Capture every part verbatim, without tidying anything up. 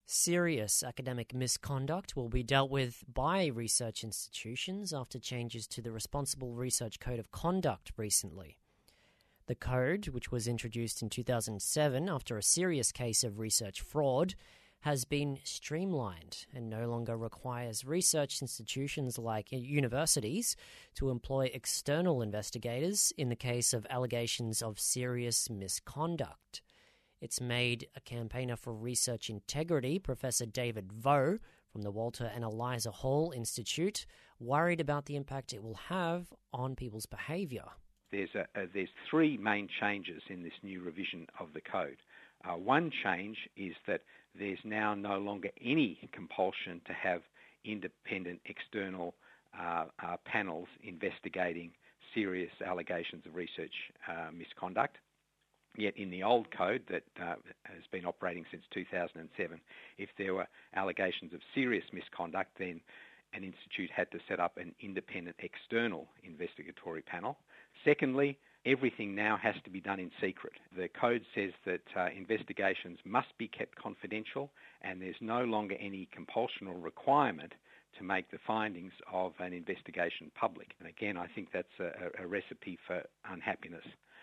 Serious academic misconduct will be dealt with by research institutions after changes to the Responsible Research Code of Conduct recently. The code, which was introduced in two thousand seven after a serious case of research fraud, has been streamlined and no longer requires research institutions like universities to employ external investigators in the case of allegations of serious misconduct. It's made a campaigner for research integrity, Professor David Vo, from the Walter and Eliza Hall Institute, worried about the impact it will have on people's behaviour. There's, a, a, there's three main changes in this new revision of the code. Uh, one change is that there's now no longer any compulsion to have independent external uh, uh, panels investigating serious allegations of research uh, misconduct. Yet in the old code that uh, has been operating since two thousand seven, if there were allegations of serious misconduct, then an institute had to set up an independent external investigatory panel. Secondly, everything now has to be done in secret. The code says that uh, investigations must be kept confidential, and there's no longer any compulsion or requirement to make the findings of an investigation public. And again, I think that's a, a recipe for unhappiness.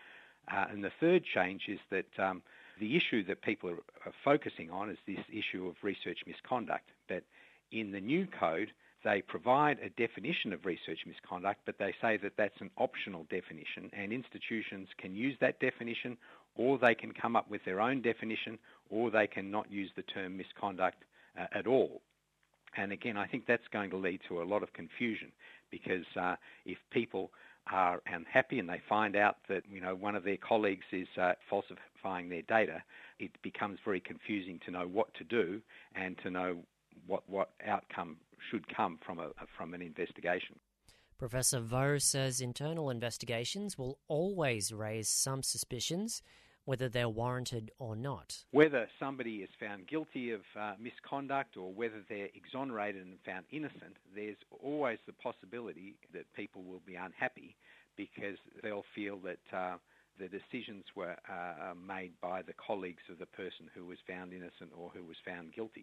Uh, and the third change is that um, the issue that people are, are focusing on is this issue of research misconduct. But in the new code, they provide a definition of research misconduct, but they say that that's an optional definition, and institutions can use that definition, or they can come up with their own definition, or they can not use the term misconduct uh, at all. And again, I think that's going to lead to a lot of confusion, because uh, if people are unhappy and they find out that, you know, one of their colleagues is uh, falsifying their data, it becomes very confusing to know what to do and to know what what outcome should come from a from an investigation. Professor Vo says internal investigations will always raise some suspicions, whether they're warranted or not. Whether somebody is found guilty of uh, misconduct or whether they're exonerated and found innocent, there's always the possibility that people will be unhappy because they'll feel that uh, the decisions were uh, made by the colleagues of the person who was found innocent or who was found guilty.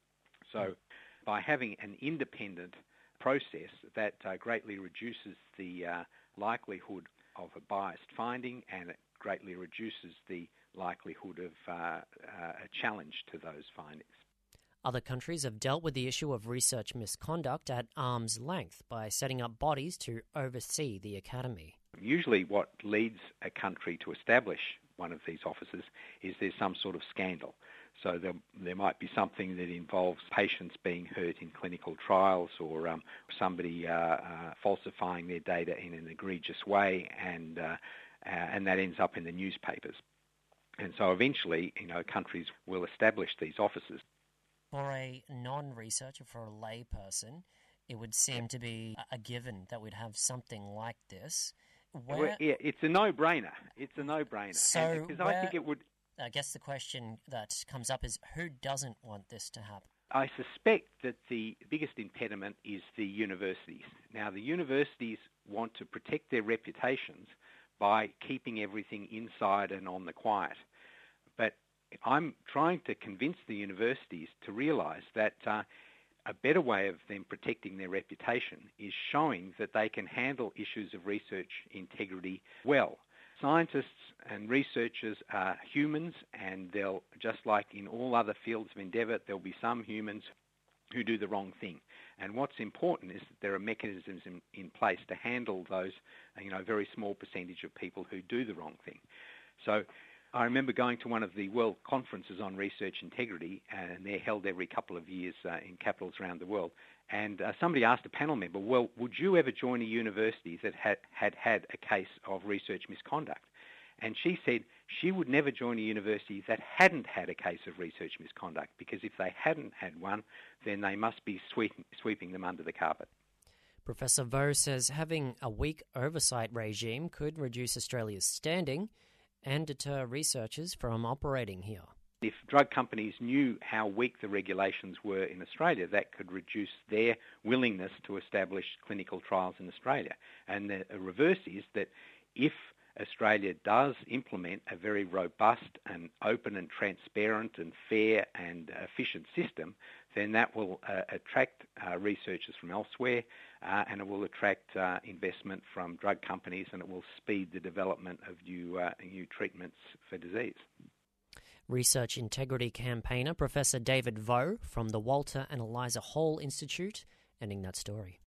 So by having an independent process, that uh, greatly reduces the uh, likelihood of a biased finding, and it greatly reduces the likelihood of uh, uh, a challenge to those findings. Other countries have dealt with the issue of research misconduct at arm's length by setting up bodies to oversee the academy. Usually what leads a country to establish one of these offices is there's some sort of scandal. So there, there might be something that involves patients being hurt in clinical trials, or um, somebody uh, uh, falsifying their data in an egregious way, and uh, uh, and that ends up in the newspapers. And so eventually, you know, countries will establish these offices. For a non-researcher, for a lay person, it would seem to be a given that we'd have something like this. Where... Well, yeah, it's a no-brainer. It's a no-brainer. So because where... I think it would. I guess the question that comes up is, who doesn't want this to happen? I suspect that the biggest impediment is the universities. Now, the universities want to protect their reputations by keeping everything inside and on the quiet. But I'm trying to convince the universities to realise that uh, a better way of them protecting their reputation is showing that they can handle issues of research integrity well. Scientists and researchers are humans, and they'll, just like in all other fields of endeavour, there'll be some humans who do the wrong thing. And what's important is that there are mechanisms in, in place to handle those, you know, very small percentage of people who do the wrong thing. So I remember going to one of the world conferences on research integrity, and they're held every couple of years uh, in capitals around the world. And uh, somebody asked a panel member, well, would you ever join a university that had, had had a case of research misconduct? And she said she would never join a university that hadn't had a case of research misconduct, because if they hadn't had one, then they must be sweep, sweeping them under the carpet. Professor Vo says having a weak oversight regime could reduce Australia's standing and deter researchers from operating here. If drug companies knew how weak the regulations were in Australia, that could reduce their willingness to establish clinical trials in Australia. And the reverse is that if Australia does implement a very robust and open and transparent and fair and efficient system, then that will uh, attract uh, researchers from elsewhere uh, and it will attract uh, investment from drug companies, and it will speed the development of new, uh, new treatments for disease. Research integrity campaigner Professor David Vo from the Walter and Eliza Hall Institute, ending that story.